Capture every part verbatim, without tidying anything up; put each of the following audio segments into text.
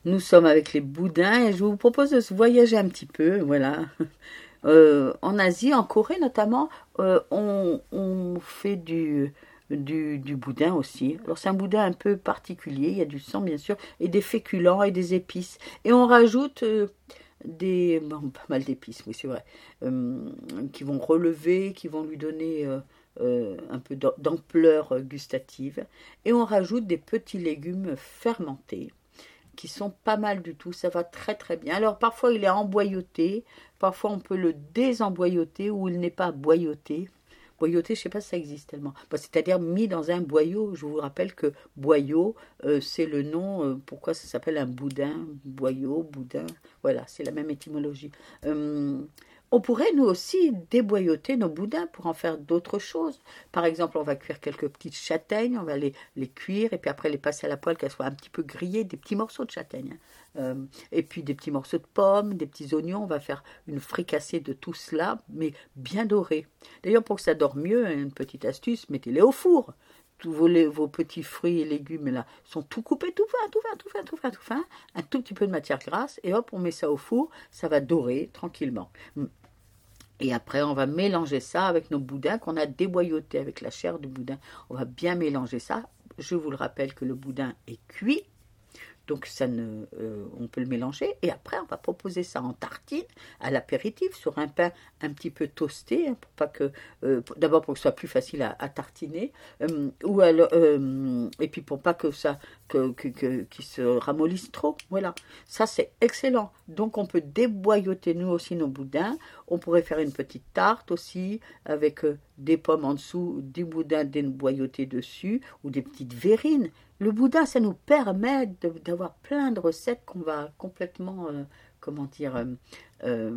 Nous sommes avec les boudins et je vous propose de voyager un petit peu, voilà. Euh, en Asie, en Corée notamment, euh, on, on fait du, du, du boudin aussi. Alors c'est un boudin un peu particulier, il y a du sang bien sûr, et des féculents et des épices. Et on rajoute euh, des, bon, pas mal d'épices, oui c'est vrai, euh, qui vont relever, qui vont lui donner euh, euh, un peu d'ampleur gustative. Et on rajoute des petits légumes fermentés qui sont pas mal du tout, ça va très très bien. Alors parfois il est emboyauté, parfois on peut le désemboyauter ou il n'est pas boyauté. Boyauté, je ne sais pas si ça existe tellement. Bon, c'est-à-dire mis dans un boyau. Je vous rappelle que boyau, euh, c'est le nom, euh, pourquoi ça s'appelle un boudin, boyau, boudin. Voilà, c'est la même étymologie. Euh, on pourrait nous aussi déboyauter nos boudins pour en faire d'autres choses. Par exemple, on va cuire quelques petites châtaignes, on va les, les cuire et puis après les passer à la poêle, qu'elles soient un petit peu grillées, des petits morceaux de châtaigne. Euh, et puis des petits morceaux de pommes, des petits oignons, on va faire une fricassée de tout cela, mais bien doré. D'ailleurs, pour que ça dore mieux, une petite astuce, mettez-les au four. Tous vos, vos petits fruits et légumes là sont tout coupés, tout fin, tout fin, tout fin, tout fin, tout fin, un tout petit peu de matière grasse, et hop, on met ça au four, ça va dorer tranquillement. Et après, on va mélanger ça avec nos boudins qu'on a déboyautés avec la chair du boudin. On va bien mélanger ça. Je vous le rappelle que le boudin est cuit. Donc ça ne, euh, on peut le mélanger et après on va proposer ça en tartine à l'apéritif sur un pain un petit peu toasté hein, pour pas que euh, d'abord pour que ce soit plus facile à, à tartiner euh, ou alors, euh, et puis pour pas que ça que, que, que qu'il se ramollisse trop. Voilà, ça c'est excellent. Donc on peut déboyauter nous aussi nos boudins. On pourrait faire une petite tarte aussi avec euh, des pommes en dessous, du boudin déboyauté dessus ou des petites verrines. Le boudin, ça nous permet de, d'avoir plein de recettes qu'on va complètement, euh, comment dire, euh, euh,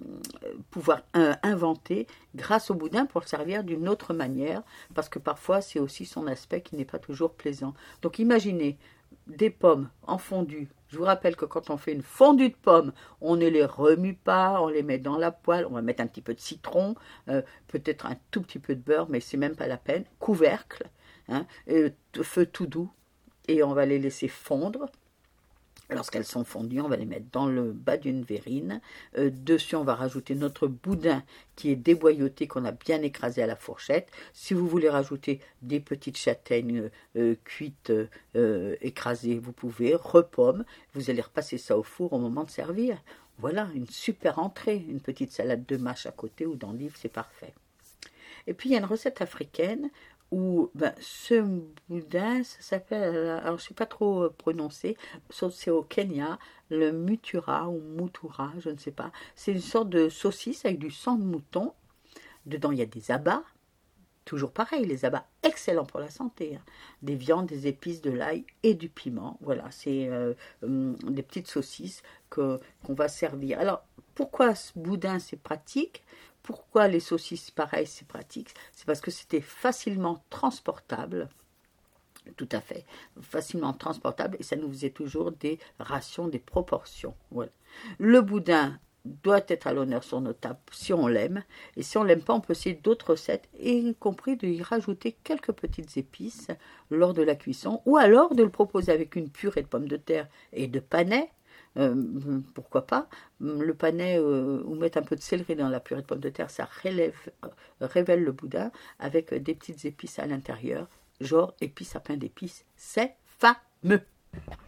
pouvoir euh, inventer grâce au boudin pour le servir d'une autre manière, parce que parfois c'est aussi son aspect qui n'est pas toujours plaisant. Donc imaginez des pommes en fondue. Je vous rappelle que quand on fait une fondue de pommes, on ne les remue pas, on les met dans la poêle, on va mettre un petit peu de citron, euh, peut-être un tout petit peu de beurre, mais c'est même pas la peine. Couvercle, hein, et feu tout doux. Et on va les laisser fondre. Lorsqu'elles sont fondues, on va les mettre dans le bas d'une verrine. Euh, dessus, on va rajouter notre boudin qui est déboyauté, qu'on a bien écrasé à la fourchette. Si vous voulez rajouter des petites châtaignes euh, cuites, euh, écrasées, vous pouvez. Repomme, vous allez repasser ça au four au moment de servir. Voilà, une super entrée. Une petite salade de mâche à côté ou d'endives, c'est parfait. Et puis, il y a une recette africaine où ben, ce boudin, ça s'appelle, alors je ne sais pas trop prononcer, c'est au Kenya, le mutura ou mutura, je ne sais pas. C'est une sorte de saucisse avec du sang de mouton. Dedans, il y a des abats. Toujours pareil, les abats, excellents pour la santé. Hein. Des viandes, des épices, de l'ail et du piment. Voilà, c'est euh, hum, des petites saucisses que, qu'on va servir. Alors, pourquoi ce boudin, c'est pratique ? Pourquoi les saucisses, pareil, c'est pratique ? C'est parce que c'était facilement transportable. Tout à fait, facilement transportable. Et ça nous faisait toujours des rations, des proportions. Voilà. Le boudin doit être à l'honneur sur nos tables si on l'aime. Et si on ne l'aime pas, on peut essayer d'autres recettes, y compris de y rajouter quelques petites épices lors de la cuisson. Ou alors de le proposer avec une purée de pommes de terre et de panais. Euh, pourquoi pas le panais euh, ou mettre un peu de céleri dans la purée de pommes de terre, ça relève, euh, révèle le boudin avec des petites épices à l'intérieur, genre épices à pain d'épices, c'est fameux.